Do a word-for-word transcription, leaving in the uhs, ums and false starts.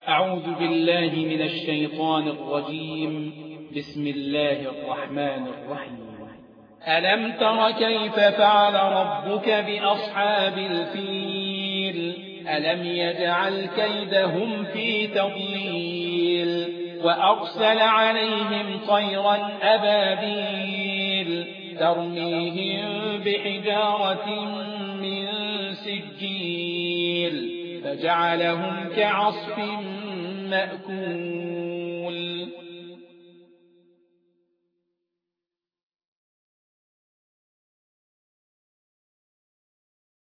أعوذ بالله من الشيطان الرجيم. بسم الله الرحمن الرحيم. ألم تر كيف فعل ربك بأصحاب الفيل؟ ألم يجعل كيدهم في تضليل وأرسل عليهم طيرا أبابيل ترميهم بحجارة من سجيل فجعلهم كعصف مأكول.